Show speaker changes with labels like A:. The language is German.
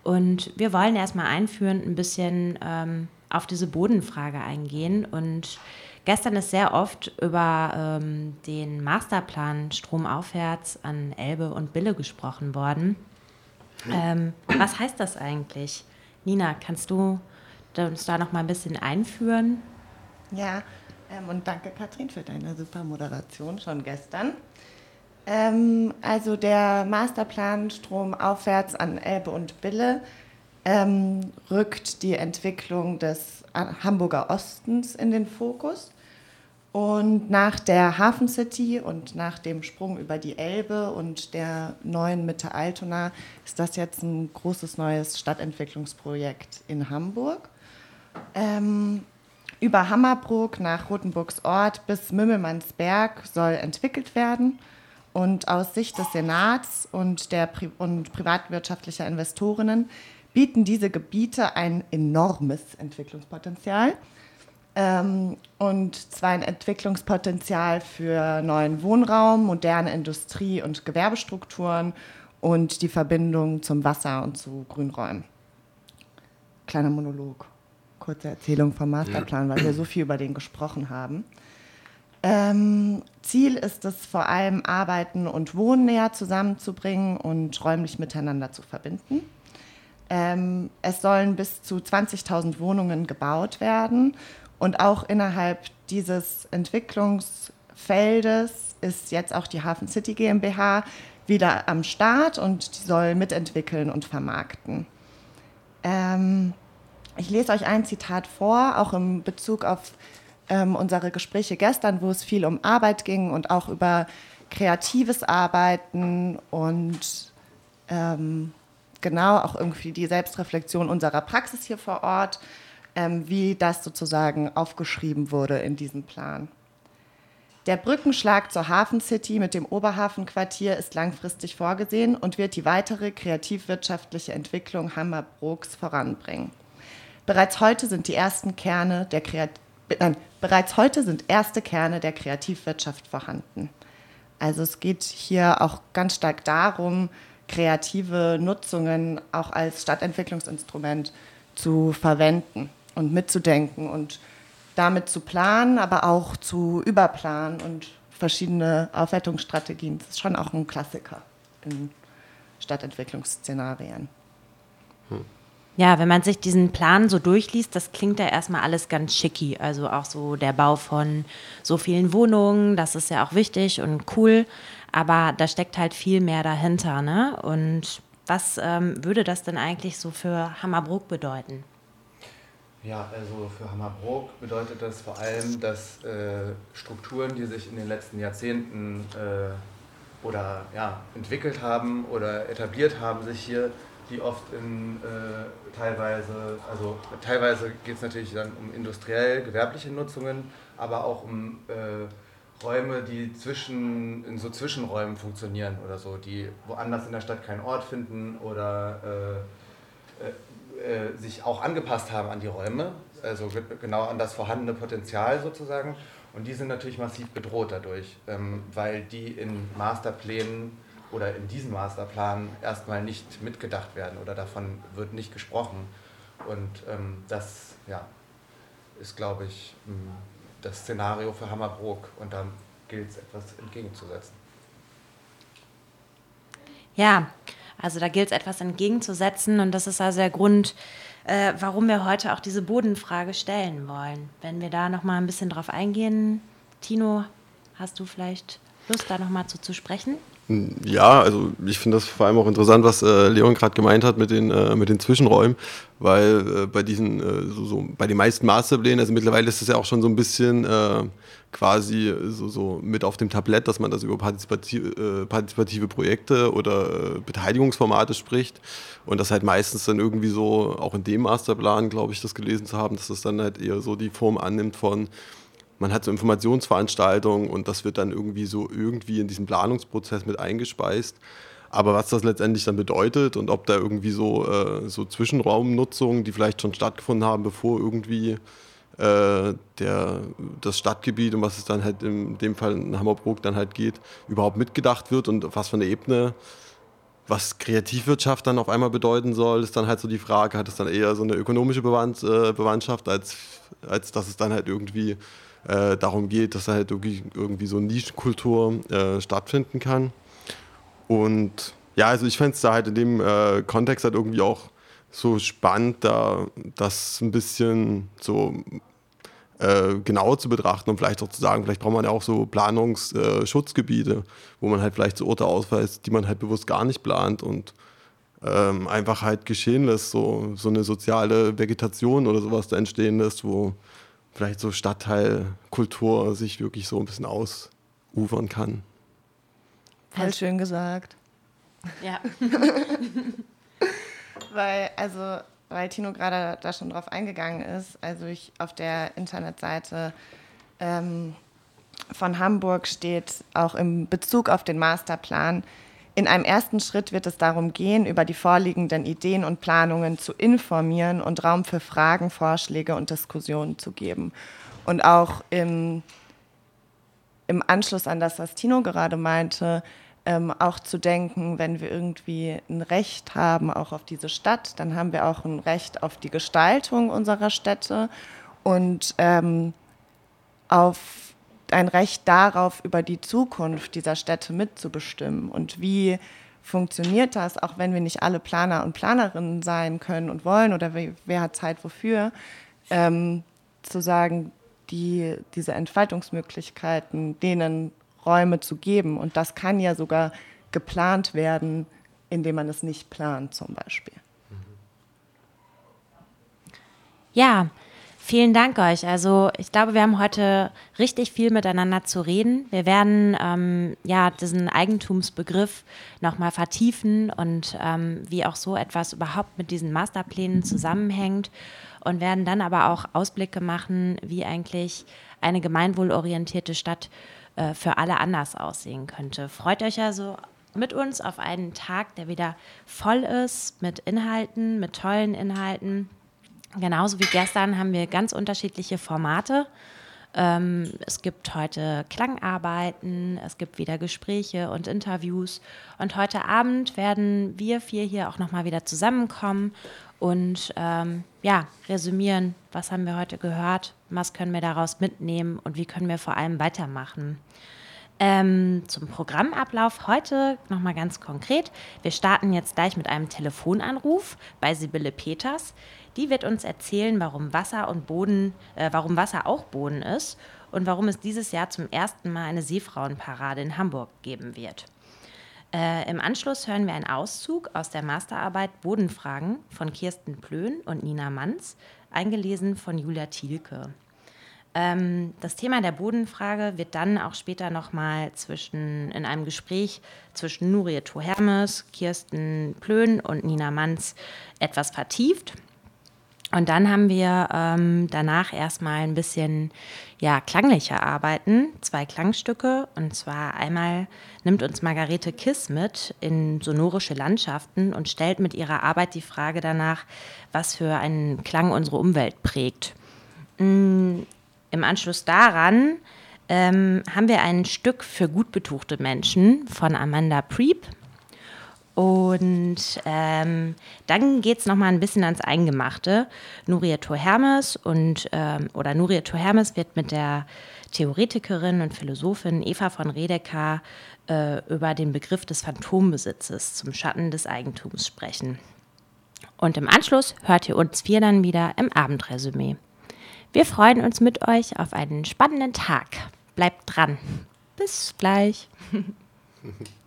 A: Und wir wollen erstmal einführend ein bisschen auf diese Bodenfrage eingehen. Und gestern ist sehr oft über den Masterplan Stromaufwärts an Elbe und Bille gesprochen worden. Was heißt das eigentlich? Nina, kannst du uns da noch mal ein bisschen einführen?
B: Ja, und danke Katrin für deine super Moderation schon gestern. Also der Masterplan Stromaufwärts an Elbe und Bille rückt die Entwicklung des Hamburger Ostens in den Fokus. Und nach der Hafen City und nach dem Sprung über die Elbe und der neuen Mitte Altona ist das jetzt ein großes neues Stadtentwicklungsprojekt in Hamburg. Über Hammerbrook nach Rothenburgs Ort bis Mümmelmannsberg soll entwickelt werden. Und aus Sicht des Senats und privatwirtschaftlicher Investorinnen bieten diese Gebiete ein enormes Entwicklungspotenzial. Und zwar ein Entwicklungspotenzial für neuen Wohnraum, moderne Industrie- und Gewerbestrukturen und die Verbindung zum Wasser und zu Grünräumen. Kleiner Monolog, kurze Erzählung vom Masterplan, weil wir so viel über den gesprochen haben. Ziel ist es vor allem, Arbeiten und Wohnen näher zusammenzubringen und räumlich miteinander zu verbinden. Es sollen bis zu 20.000 Wohnungen gebaut werden. Und auch innerhalb dieses Entwicklungsfeldes ist jetzt auch die Hafen City GmbH wieder am Start und die soll mitentwickeln und vermarkten. Ich lese euch ein Zitat vor, auch in Bezug auf unsere Gespräche gestern, wo es viel um Arbeit ging und auch über kreatives Arbeiten und genau auch irgendwie die Selbstreflexion unserer Praxis hier vor Ort, wie das sozusagen aufgeschrieben wurde in diesem Plan. Der Brückenschlag zur Hafen City mit dem Oberhafenquartier ist langfristig vorgesehen und wird die weitere kreativwirtschaftliche Entwicklung Hammerbrooks voranbringen. Bereits heute sind erste Kerne der Kreativwirtschaft vorhanden. Also es geht hier auch ganz stark darum, kreative Nutzungen auch als Stadtentwicklungsinstrument zu verwenden und mitzudenken und damit zu planen, aber auch zu überplanen und verschiedene Aufwertungsstrategien. Das ist schon auch ein Klassiker in Stadtentwicklungsszenarien.
A: Ja, wenn man sich diesen Plan so durchliest, das klingt ja erstmal alles ganz schicki. Also auch so der Bau von so vielen Wohnungen, das ist ja auch wichtig und cool, aber da steckt halt viel mehr dahinter, ne? Und was würde das denn eigentlich so für Hammerbrook bedeuten?
C: Ja, also für Hammerbrook bedeutet das vor allem, dass Strukturen, die sich in den letzten Jahrzehnten entwickelt haben oder etabliert haben, sich hier, die oft in teilweise geht es natürlich dann um industriell-gewerbliche Nutzungen, aber auch um Räume, die in so Zwischenräumen funktionieren oder so, die woanders in der Stadt keinen Ort finden oder sich auch angepasst haben an die Räume, also genau an das vorhandene Potenzial sozusagen. Und die sind natürlich massiv bedroht dadurch, weil die in Masterplänen oder in diesem Masterplan erstmal nicht mitgedacht werden oder davon wird nicht gesprochen. Und das ist, glaube ich, das Szenario für Hammerbrook und da gilt es etwas entgegenzusetzen.
A: Ja, also da gilt es etwas entgegenzusetzen und das ist also der Grund, warum wir heute auch diese Bodenfrage stellen wollen. Wenn wir da nochmal ein bisschen drauf eingehen, Tino, hast du vielleicht Lust, da nochmal zu sprechen?
D: Ja, also ich finde das vor allem auch interessant, was Leon gerade gemeint hat mit den Zwischenräumen, weil bei bei den meisten Masterplänen, also mittlerweile ist es ja auch schon so ein bisschen quasi so mit auf dem Tablett, dass man das über partizipative Projekte oder Beteiligungsformate spricht und das halt meistens dann irgendwie so, auch in dem Masterplan, glaube ich, das gelesen zu haben, dass das dann halt eher so die Form annimmt von man hat so Informationsveranstaltungen und das wird dann irgendwie in diesen Planungsprozess mit eingespeist. Aber was das letztendlich dann bedeutet und ob da irgendwie so Zwischenraumnutzungen, die vielleicht schon stattgefunden haben, bevor irgendwie das Stadtgebiet, um was es dann halt in dem Fall in Hammerbrook dann halt geht, überhaupt mitgedacht wird und auf was für eine Ebene was Kreativwirtschaft dann auf einmal bedeuten soll, ist dann halt so die Frage, hat es dann eher so eine ökonomische Bewandtschaft, als dass es dann halt irgendwie darum geht, dass halt irgendwie so eine Nischenkultur stattfinden kann. Und ja, also ich fände es da halt in dem Kontext halt irgendwie auch so spannend, da das ein bisschen so genauer zu betrachten und vielleicht auch zu sagen, vielleicht braucht man ja auch so Planungsschutzgebiete, wo man halt vielleicht so Orte ausweist, die man halt bewusst gar nicht plant und einfach halt geschehen lässt, so eine soziale Vegetation oder sowas da entstehen lässt, wo vielleicht so Stadtteilkultur sich wirklich so ein bisschen ausufern kann.
B: Voll schön gesagt.
A: Ja.
B: Weil Tino gerade da schon drauf eingegangen ist, also auf der Internetseite von Hamburg steht auch im Bezug auf den Masterplan: In einem ersten Schritt wird es darum gehen, über die vorliegenden Ideen und Planungen zu informieren und Raum für Fragen, Vorschläge und Diskussionen zu geben. Und auch im Anschluss an das, was Tino gerade meinte, auch zu denken, wenn wir irgendwie ein Recht haben, auch auf diese Stadt, dann haben wir auch ein Recht auf die Gestaltung unserer Städte und auf ein Recht darauf, über die Zukunft dieser Städte mitzubestimmen. Und wie funktioniert das, auch wenn wir nicht alle Planer und Planerinnen sein können und wollen, oder wer hat Zeit wofür, zu sagen, diese Entfaltungsmöglichkeiten, denen Räume zu geben. Und das kann ja sogar geplant werden, indem man es nicht plant, zum Beispiel.
A: Ja, vielen Dank euch. Also ich glaube, wir haben heute richtig viel miteinander zu reden. Wir werden diesen Eigentumsbegriff nochmal vertiefen und wie auch so etwas überhaupt mit diesen Masterplänen zusammenhängt und werden dann aber auch Ausblicke machen, wie eigentlich eine gemeinwohlorientierte Stadt für alle anders aussehen könnte. Freut euch also mit uns auf einen Tag, der wieder voll ist mit Inhalten, mit tollen Inhalten. Genauso wie gestern haben wir ganz unterschiedliche Formate. Es gibt heute Klangarbeiten, es gibt wieder Gespräche und Interviews. Und heute Abend werden wir 4 hier auch nochmal wieder zusammenkommen und resümieren, was haben wir heute gehört, was können wir daraus mitnehmen und wie können wir vor allem weitermachen. Zum Programmablauf heute nochmal ganz konkret. Wir starten jetzt gleich mit einem Telefonanruf bei Sibylle Peters. Die wird uns erzählen, warum Wasser auch Boden ist und warum es dieses Jahr zum ersten Mal eine Seefrauenparade in Hamburg geben wird. Im Anschluss hören wir einen Auszug aus der Masterarbeit Bodenfragen von Kirsten Plön und Nina Manz, eingelesen von Julia Thielke. Das Thema der Bodenfrage wird dann auch später nochmal in einem Gespräch zwischen Nuria Hermes, Kirsten Plön und Nina Manz etwas vertieft. Und dann haben wir danach erstmal ein bisschen klanglicher arbeiten, 2 Klangstücke. Und zwar einmal nimmt uns Margarete Kiss mit in sonorische Landschaften und stellt mit ihrer Arbeit die Frage danach, was für einen Klang unsere Umwelt prägt. Im Anschluss daran haben wir ein Stück für gut betuchte Menschen von Amanda Priep. Und dann geht es nochmal ein bisschen ans Eingemachte. Nuria Hermes wird mit der Theoretikerin und Philosophin Eva von Redeker über den Begriff des Phantombesitzes zum Schatten des Eigentums sprechen. Und im Anschluss hört ihr uns 4 dann wieder im Abendresümee. Wir freuen uns mit euch auf einen spannenden Tag. Bleibt dran. Bis gleich.